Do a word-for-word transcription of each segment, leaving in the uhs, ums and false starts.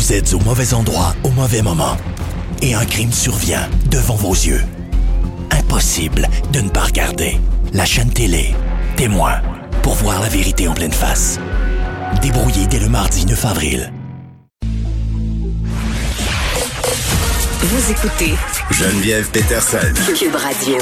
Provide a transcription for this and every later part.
Vous êtes au mauvais endroit au mauvais moment. Et un crime survient devant vos yeux. Impossible de ne pas regarder. La chaîne télé, Témoin, pour voir la vérité en pleine face. Débrouillé dès le mardi neuf avril. Vous écoutez Geneviève Peterson. Cube Radio.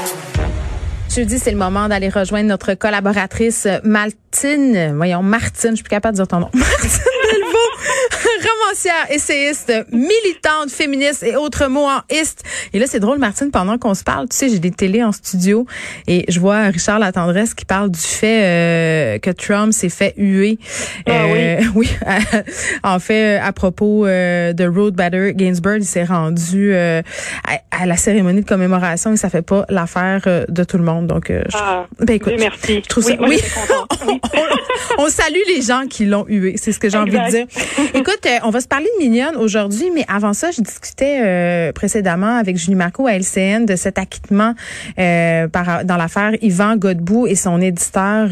Jeudi, c'est le moment d'aller rejoindre notre collaboratrice Martine. Voyons, Martine, je suis plus capable de dire ton nom. Martine Delvaux, romancière, essayiste, militante, féministe et autres mots en iste. Et là, c'est drôle, Martine, pendant qu'on se parle, tu sais, j'ai des télés en studio et je vois Richard Latendresse qui parle du fait euh, que Trump s'est fait huer. Ah, euh, oui. oui. En fait, à propos euh, de Ruth Bader Ginsburg, il s'est rendu euh, à, à la cérémonie de commémoration et ça fait pas l'affaire euh, de tout le monde. Donc, euh, je, ah, ben écoute, merci. Je trouve oui, ça. moi, Oui. oui. on, on salue les gens qui l'ont hué. C'est ce que j'ai Exact. envie de dire. Écoute, euh, on va se parler de Mignonne aujourd'hui, mais avant ça, je discutais euh, précédemment avec Julie Marcoux à L C N de cet acquittement euh, par, dans l'affaire Yvan Godbout et son éditeur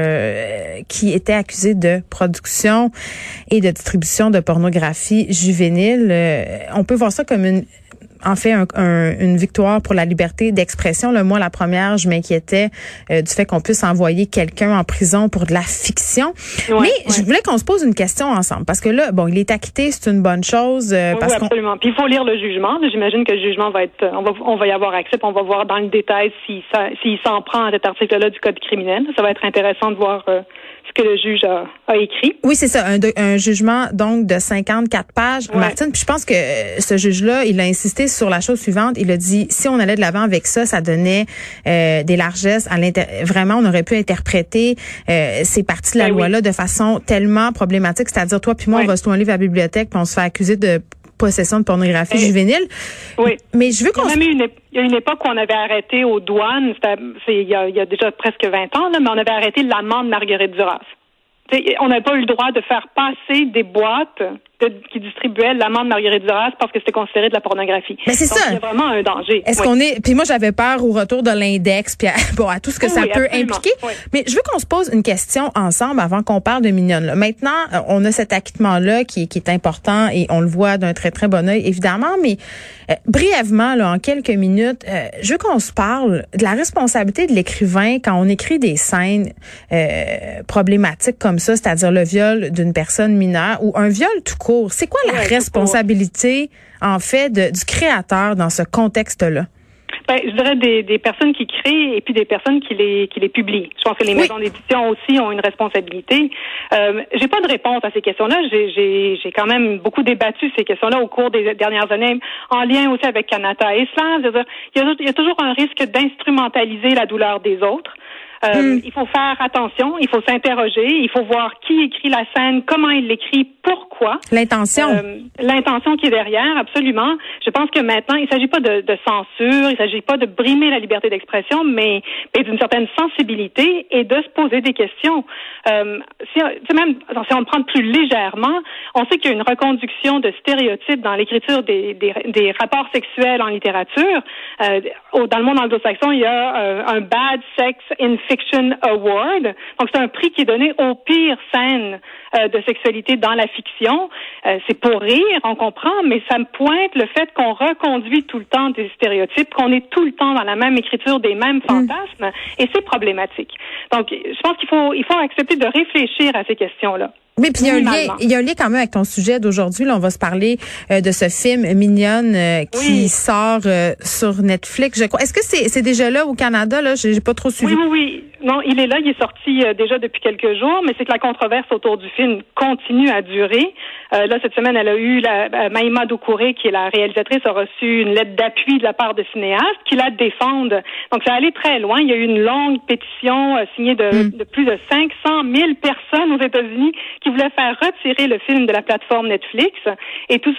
euh, qui était accusé de production et de distribution de pornographie juvénile. Euh, on peut voir ça comme une en fait un, un, une victoire pour la liberté d'expression. Là, moi, la première, je m'inquiétais euh, du fait qu'on puisse envoyer quelqu'un en prison pour de la fiction. Ouais, Mais ouais. je voulais qu'on se pose une question ensemble. Parce que là, bon, il est acquitté, c'est une bonne chose. Euh, Oui, parce oui, qu'on absolument. Puis il faut lire le jugement. J'imagine que le jugement va être, on va, on va y avoir accès, puis on va voir dans le détail s'il s'il s'en prend à cet article-là du Code criminel. Ça va être intéressant de voir euh, ce que le juge a, a écrit. Oui, c'est ça, un, de, un jugement donc de cinquante-quatre pages, Ouais. Martine. Puis je pense que euh, ce juge-là, il a insisté sur la chose suivante. Il a dit, si on allait de l'avant avec ça, ça donnait euh, des largesses. À l'inter- Vraiment, on aurait pu interpréter euh, ces parties de la Ben oui. loi-là de façon tellement problématique. C'est-à-dire, toi puis moi, Ouais. on va se tourner à la bibliothèque puis on se fait accuser de possession de pornographie Eh, juvénile. Oui. Mais je veux Il y a qu'on... même eu une, ép- il y a une époque où on avait arrêté aux douanes, c'était, c'est, il, y a, il y a déjà presque vingt ans, là, mais on avait arrêté l'amende Marguerite Duras. T'sais, on n'avait pas eu le droit de faire passer des boîtes de, qui distribuaient l'amende Marguerite Duras parce que c'était considéré de la pornographie. Mais c'est Donc, ça. il y a vraiment un danger. Est-ce Oui. qu'on est... Puis moi, j'avais peur au retour de l'index, puis à, bon, à tout ce que Oui, ça oui, peut absolument. impliquer. Oui. Mais je veux qu'on se pose une question ensemble avant qu'on parle de Mignonne. Là. Maintenant, euh, on a cet acquittement-là qui, qui est important et on le voit d'un très, très bon œil, évidemment. Mais euh, brièvement, là, en quelques minutes, euh, je veux qu'on se parle de la responsabilité de l'écrivain quand on écrit des scènes euh, problématiques comme ça, c'est-à-dire le viol d'une personne mineure ou un viol tout court. C'est quoi la Ouais, responsabilité, en fait, de, du créateur dans ce contexte-là? Ben, je dirais des, des personnes qui créent et puis des personnes qui les qui les publient. Je pense que les Oui. maisons d'édition aussi ont une responsabilité. Euh, j'ai pas de réponse à ces questions-là. J'ai, j'ai, j'ai quand même beaucoup débattu ces questions-là au cours des dernières années, en lien aussi avec Kanata Islam. Je veux dire, il y a, il y a toujours un risque d'instrumentaliser la douleur des autres. Euh, Mm. Il faut faire attention, il faut s'interroger, il faut voir qui écrit la scène, comment il l'écrit, pourquoi. L'intention. Euh, l'intention qui est derrière, absolument. Je pense que maintenant, il ne s'agit pas de, de censure, il ne s'agit pas de brimer la liberté d'expression, mais, mais d'une certaine sensibilité et de se poser des questions. Euh, si, même si on le prend plus légèrement, on sait qu'il y a une reconduction de stéréotypes dans l'écriture des, des, des rapports sexuels en littérature. Euh, au, dans le monde anglo-saxon, il y a euh, un Bad Sex in Fiction Award. Donc, c'est un prix qui est donné aux pires scènes euh, de sexualité dans la fiction. Euh, c'est pour rire, on comprend, mais ça me pointe le fait qu'on reconduit tout le temps des stéréotypes, qu'on est tout le temps dans la même écriture des mêmes fantasmes, et c'est problématique. Donc, je pense qu'il faut, il faut accepter de réfléchir à ces questions-là. Oui, puis il y a un lien, Minimalement. il y a un lien quand même avec ton sujet d'aujourd'hui. Là, on va se parler euh, de ce film Mignonne euh, qui Oui. sort euh, sur Netflix. Je crois. Est-ce que c'est c'est déjà là au Canada là? J'ai j'ai pas trop suivi. Oui, oui, oui. Non, il est là, il est sorti euh, déjà depuis quelques jours, mais c'est que la controverse autour du film continue à durer. Euh, là, cette semaine, elle a eu la euh, Maïma Doucouré, qui est la réalisatrice, a reçu une lettre d'appui de la part de cinéastes qui la défendent. Donc, ça allait très loin. Il y a eu une longue pétition euh, signée de, Mm. de plus de cinq cent mille personnes aux États-Unis qui voulaient faire retirer le film de la plateforme Netflix. Et tout ça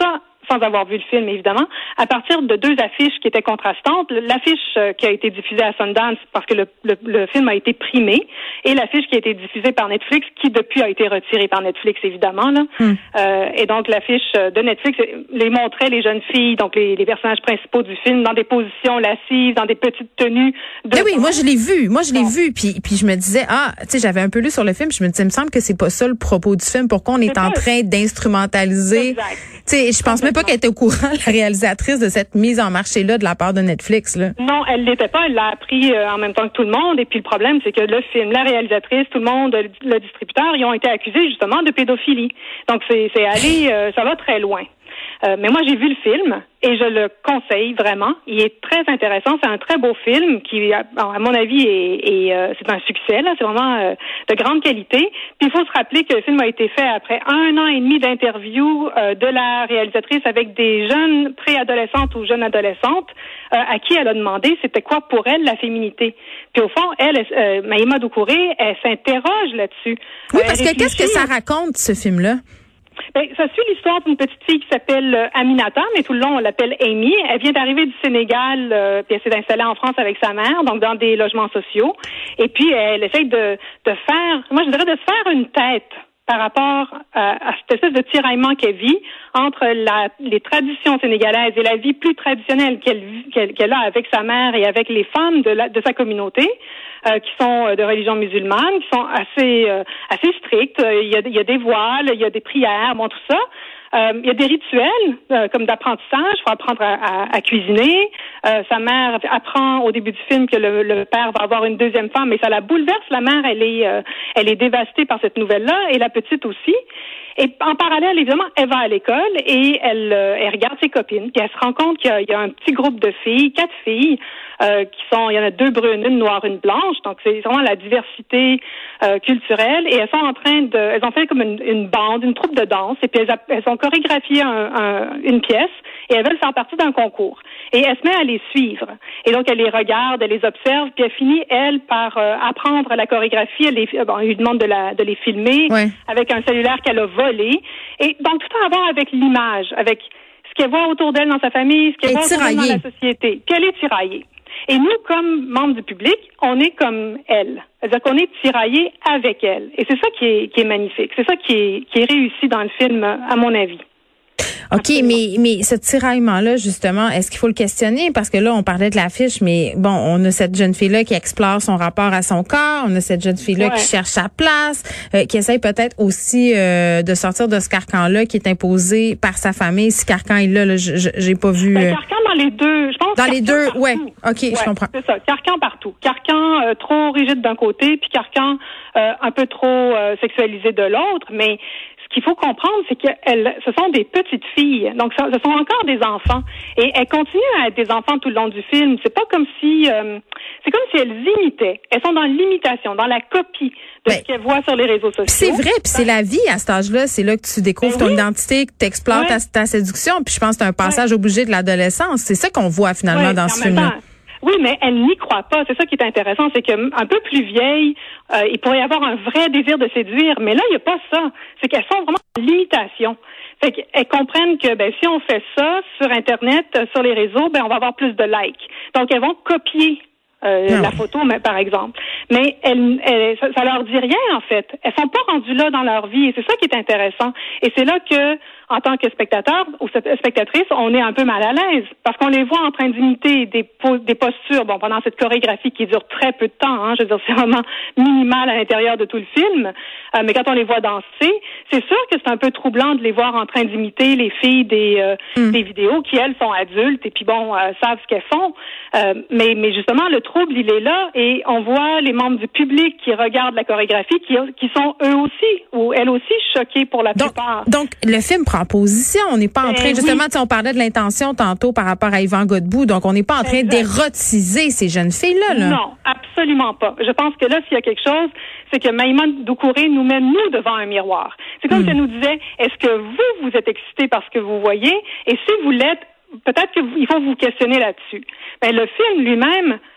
sans avoir vu le film, évidemment, à partir de deux affiches qui étaient contrastantes. L'affiche qui a été diffusée à Sundance parce que le, le, le film a été primé, et l'affiche qui a été diffusée par Netflix, qui depuis a été retirée par Netflix, évidemment. Là. Mm. Euh, et donc, l'affiche de Netflix les montrait les jeunes filles, donc les, les personnages principaux du film, dans des positions lascives, dans des petites tenues. De mais oui, moi je l'ai vu, moi je l'ai bon. vu, puis puis je me disais, ah, tu sais, j'avais un peu lu sur le film, je me disais, il me semble que c'est pas ça le propos du film, pourquoi on est c'est en pas... train d'instrumentaliser. Exact. Tu sais, je pense même pas qu'elle était au courant, la réalisatrice, de cette mise en marché-là de la part de Netflix, là. Non, elle l'était pas, elle l'a appris euh, en même temps que tout le monde, et puis le problème, c'est que le film, la réalisatrice, tout le monde, le, le distributeur, ils ont été accusés justement de pédophilie. Donc c'est, c'est allé, euh, ça va très loin. Euh, mais moi, j'ai vu le film et je le conseille vraiment. Il est très intéressant. C'est un très beau film qui, à, à mon avis, est, est euh, c'est un succès. Là, c'est vraiment euh, de grande qualité. Puis il faut se rappeler que le film a été fait après un an et demi d'interview euh, de la réalisatrice avec des jeunes préadolescentes ou jeunes adolescentes euh, à qui elle a demandé c'était quoi pour elle la féminité. Puis au fond, elle, euh, Maïma Doucouré, elle s'interroge là-dessus. Oui, parce que qu'est-ce que ça raconte, ce film-là? Ben, ça suit l'histoire d'une petite fille qui s'appelle euh, Aminata, mais tout le long on l'appelle Amy. Elle vient d'arriver du Sénégal, euh, puis elle s'est installée en France avec sa mère, donc dans des logements sociaux. Et puis elle essaye de, de faire, moi je dirais de se faire une tête par rapport à, à cette espèce de tiraillement qu'elle vit entre la, les traditions sénégalaises et la vie plus traditionnelle qu'elle, qu'elle, qu'elle a avec sa mère et avec les femmes de, la, de sa communauté, euh, qui sont de religion musulmane, qui sont assez euh, assez strictes. Il y a, il y a des voiles, il y a des prières, bon tout ça. Euh, il y a des rituels euh, comme d'apprentissage. Il faut apprendre à, à, à cuisiner. Euh, sa mère apprend au début du film que le, le père va avoir une deuxième femme, mais ça la bouleverse. La mère, elle est, euh, elle est dévastée par cette nouvelle-là, et la petite aussi. Et en parallèle, évidemment, elle va à l'école et elle, euh, elle regarde ses copines. Puis elle se rend compte qu'il y a, il y a un petit groupe de filles, quatre filles, euh, qui sont, il y en a deux brunes, une noire, une blanche. Donc c'est vraiment la diversité euh, culturelle. Et elles sont en train de, elles ont fait comme une, une bande, une troupe de danse. Et puis elles, elles ont chorégraphié un, un, une pièce et elles veulent faire partie d'un concours. Et elle se met à les suivre. Et donc elle les regarde, elle les observe. Puis elle finit elle par euh, apprendre la chorégraphie. Elle, les, bon, elle lui demande de la, de les filmer ouais. avec un cellulaire qu'elle a volé. Et donc, tout à voir avec l'image, avec ce qu'elle voit autour d'elle dans sa famille, ce qu'elle voit autour d'elle dans la société. Puis elle est tiraillée. Et nous, comme membres du public, on est comme elle. C'est-à-dire qu'on est tiraillés avec elle. Et c'est ça qui est, qui est magnifique. C'est ça qui est, qui est réussi dans le film, à mon avis. OK, Absolument. mais mais ce tiraillement-là, justement, est-ce qu'il faut le questionner? Parce que là, on parlait de l'affiche, mais bon, on a cette jeune fille-là qui explore son rapport à son corps, on a cette jeune fille-là ouais. qui cherche sa place, euh, qui essaye peut-être aussi euh, de sortir de ce carcan-là qui est imposé par sa famille. Si carcan est là, là j'ai pas vu... Euh... Ben, carcan dans les deux, je pense. Dans les deux, partout. ouais. OK, ouais, je comprends. C'est ça, carcan partout. Carcan euh, trop rigide d'un côté, puis carcan euh, un peu trop euh, sexualisé de l'autre, mais... Ce qu'il faut comprendre, c'est que elles, ce sont des petites filles, donc ça, ce sont encore des enfants, et elles continuent à être des enfants tout le long du film. C'est pas comme si, euh, c'est comme si elles imitaient. Elles sont dans l'imitation, dans la copie de ben, ce qu'elles voient sur les réseaux sociaux. C'est vrai, puis c'est la vie à cet âge-là. C'est là que tu découvres ben ton oui. identité, que tu explores ouais. ta, ta séduction. Puis je pense que c'est un passage ouais. obligé de l'adolescence. C'est ça qu'on voit finalement ouais, dans ce film-là. Temps. Oui, mais elle n'y croit pas. C'est ça qui est intéressant, c'est qu'un peu plus vieille, euh, il pourrait y avoir un vrai désir de séduire, mais là, il n'y a pas ça. C'est qu'elles sont vraiment en limitation. Fait qu'elles comprennent que ben si on fait ça sur Internet, sur les réseaux, ben on va avoir plus de likes. Donc, elles vont copier euh, la photo, mais, par exemple. Mais elles, elles, ça, ça leur dit rien, en fait. Elles sont pas rendues là dans leur vie, et c'est ça qui est intéressant. Et c'est là que, en tant que spectateur ou spectatrice, on est un peu mal à l'aise parce qu'on les voit en train d'imiter des, po- des postures, bon, pendant cette chorégraphie qui dure très peu de temps, hein, je veux dire, c'est vraiment minimal à l'intérieur de tout le film, euh, mais quand on les voit danser, c'est sûr que c'est un peu troublant de les voir en train d'imiter les filles des, euh, mm. des vidéos qui, elles, sont adultes et puis, bon, euh, savent ce qu'elles font, euh, mais, mais justement, le trouble, il est là et on voit les membres du public qui regardent la chorégraphie qui, qui sont eux aussi, ou elles aussi, choqués pour la donc, plupart. Donc, le film prend en position. On n'est pas en train, ben, justement, oui. on parlait de l'intention tantôt par rapport à Yvan Godbout, donc on n'est pas en train exact. d'érotiser ces jeunes filles-là. Là. Non, absolument pas. Je pense que là, s'il y a quelque chose, c'est que Maïma Doucouré nous met, nous, devant un miroir. C'est comme mm. si elle nous disait, est-ce que vous, vous êtes excité par ce que vous voyez? Et si vous l'êtes, peut-être qu'il faut vous questionner là-dessus. Ben, le film lui-même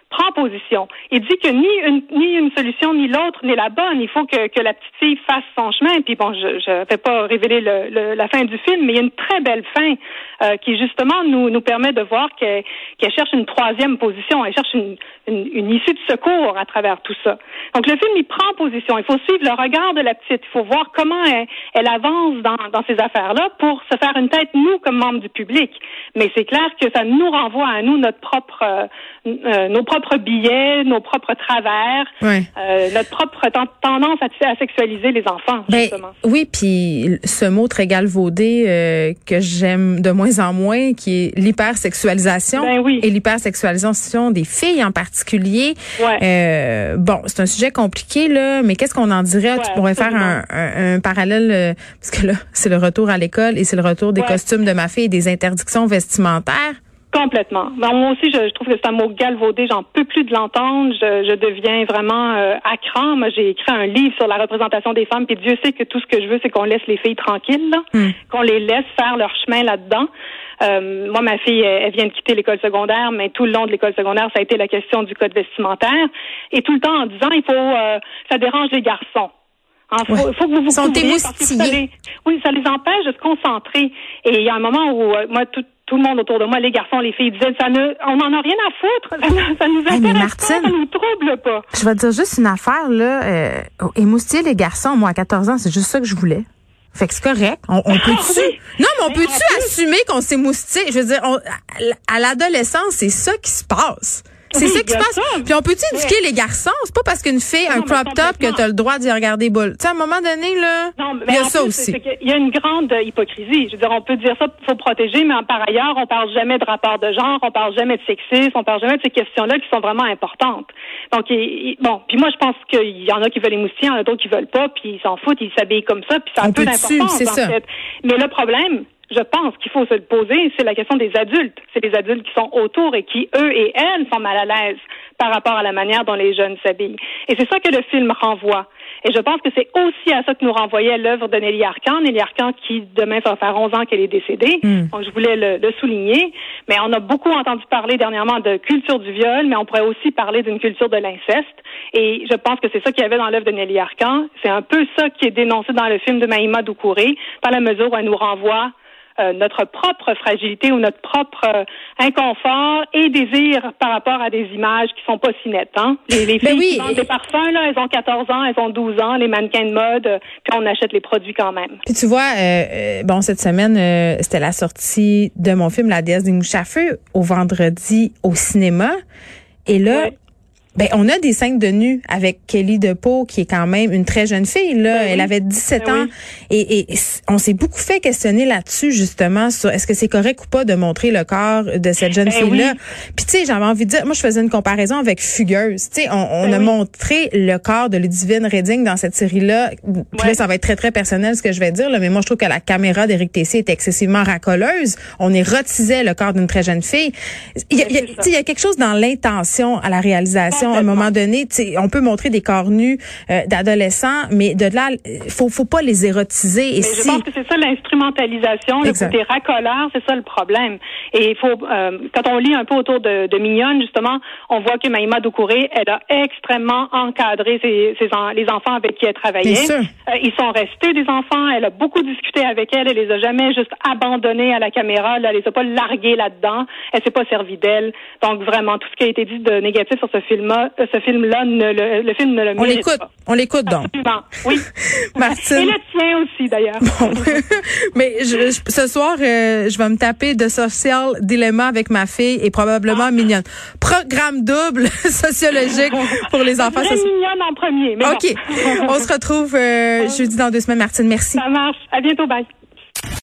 prend position. Il dit que ni une ni une solution ni l'autre n'est la bonne. Il faut que, que la petite fille fasse son chemin. Puis bon, je je vais pas révéler le, le, la fin du film, mais il y a une très belle fin euh, qui justement nous nous permet de voir qu'elle, qu'elle cherche une troisième position. Elle cherche une, une, une issue de secours à travers tout ça. Donc le film, il prend position. Il faut suivre le regard de la petite. Il faut voir comment elle, elle avance dans, dans ces affaires-là pour se faire une tête, nous, comme membres du public. Mais c'est clair que ça nous renvoie à nous notre propre, euh, euh, nos propres billets, nos propres travers, ouais. euh, notre propre ten- tendance à, à sexualiser les enfants, justement. Ben, oui, puis ce mot très galvaudé euh, que j'aime de moins en moins, qui est l'hypersexualisation ben oui. et l'hypersexualisation des filles en particulier. Ouais. Euh, bon, c'est un sujet compliqué, là, mais qu'est-ce qu'on en dirait? Ouais, tu pourrais absolument. faire un, un, un parallèle, euh, parce que là, c'est le retour à l'école et c'est le retour des ouais. costumes de ma fille et des interdictions vestimentaires. Complètement. Ben, moi aussi, je, je trouve que c'est un mot galvaudé. J'en peux plus de l'entendre. Je, je deviens vraiment euh, à cran. Moi, j'ai écrit un livre sur la représentation des femmes, puis Dieu sait que tout ce que je veux, c'est qu'on laisse les filles tranquilles, là, mm. qu'on les laisse faire leur chemin là-dedans. Euh, moi, ma fille, elle, elle vient de quitter l'école secondaire, mais tout le long de l'école secondaire, ça a été la question du code vestimentaire. Et tout le temps en disant, il faut, euh, ça dérange les garçons. Il faut, ouais. faut que vous vous Ils sont couvriez parce que ça les, oui, ça les empêche de se concentrer. Et il y a un moment où, euh, moi, tout, tout le monde autour de moi, les garçons, les filles, disaient, ça ne, on n'en a rien à foutre. Ça, ça nous intéresse hey, pas, Martine, ça nous trouble pas. Je vais te dire juste une affaire, là. Euh, émoustiller les garçons, moi, à quatorze ans, c'est juste ça que je voulais. Fait que c'est correct. On, on peut-tu? Non, mais on peut-tu assumer qu'on s'émoustille? Je veux dire, on, à, à l'adolescence, c'est ça qui se passe. C'est oui, ça qui se passe. Ça. Puis on peut-tu éduquer ouais. les garçons? C'est pas parce qu'une fille a un crop top que t'as le droit d'y regarder boule. Tu sais, à un moment donné, là, il y a ça plus, aussi. Il y a une grande hypocrisie. Je veux dire, on peut dire ça, il faut protéger, mais par ailleurs, on parle jamais de rapport de genre, on parle jamais de sexisme, on parle jamais de ces questions-là qui sont vraiment importantes. Donc, il, bon, puis moi, je pense qu'il y en a qui veulent émoustiller, il y en a d'autres qui veulent pas, puis ils s'en foutent, ils s'habillent comme ça, puis ça a un peu d'importance, c'est en ça. fait. Mais le problème, je pense qu'il faut se le poser, c'est la question des adultes. C'est les adultes qui sont autour et qui, eux et elles, sont mal à l'aise par rapport à la manière dont les jeunes s'habillent. Et c'est ça que le film renvoie. Et je pense que c'est aussi à ça que nous renvoyait l'œuvre de Nelly Arcan. Nelly Arcan qui, demain, ça va faire onze ans qu'elle est décédée. Mm. Donc, je voulais le, le souligner. Mais on a beaucoup entendu parler dernièrement de culture du viol, mais on pourrait aussi parler d'une culture de l'inceste. Et je pense que c'est ça qu'il y avait dans l'œuvre de Nelly Arcan. C'est un peu ça qui est dénoncé dans le film de Mahima Doucouré, dans la mesure où elle nous renvoie Euh, notre propre fragilité ou notre propre euh, inconfort et désir par rapport à des images qui sont pas si nettes. Hein? Les, les filles oui. qui vendent des parfums, là, elles ont quatorze ans, elles ont douze ans, les mannequins de mode, euh, puis on achète les produits quand même. Puis tu vois, euh, euh, bon, cette semaine, euh, c'était la sortie de mon film La déesse des mouches à feu au vendredi au cinéma. Et là, ouais. Ben, on a des scènes de nu avec Kelly DePau, qui est quand même une très jeune fille, là. Ben Elle oui. avait dix-sept ben ans. Oui. Et, et on s'est beaucoup fait questionner là-dessus, justement, sur est-ce que c'est correct ou pas de montrer le corps de cette jeune ben fille-là. Oui. Puis, tu sais, j'avais envie de dire, moi, je faisais une comparaison avec Fugueuse. Tu sais, on, on ben a oui. montré le corps de Ludivine Redding dans cette série-là. Puis ouais. là, ça va être très, très personnel, ce que je vais dire, là. Mais moi, je trouve que la caméra d'Éric Tessier est excessivement racoleuse. On érotisait le corps d'une très jeune fille. Il y a, il y a, tu sais, il y a quelque chose dans l'intention à la réalisation. À un moment donné, on peut montrer des corps nus euh, d'adolescents, mais de là, faut, faut pas les érotiser. Et mais si... Je pense que c'est ça l'instrumentalisation, le côté racoleur, c'est ça le problème. Et il faut, euh, quand on lit un peu autour de, de Mignonne, justement, on voit que Mahima Doucouré, elle a extrêmement encadré ses, ses en, les enfants avec qui elle travaillait. Euh, ils sont restés des enfants. Elle a beaucoup discuté avec elle. Elle les a jamais juste abandonnés à la caméra. Là, elle les a pas largués là-dedans. Elle s'est pas servie d'elle. Donc vraiment, tout ce qui a été dit de négatif sur ce film-là, ce film-là, ne le, le film ne le mérite on l'écoute, pas. On l'écoute donc. Absolument, oui. Martine. Et le tien aussi, d'ailleurs. Bon. Mais je, je, ce soir, euh, je vais me taper de Social Dilemma avec ma fille et probablement ah. Mignonne. Programme double sociologique pour les enfants. Ça, Mignonne en premier. Mais OK. Bon. On se retrouve euh, jeudi dans deux semaines, Martine. Merci. Ça marche. À bientôt. Bye.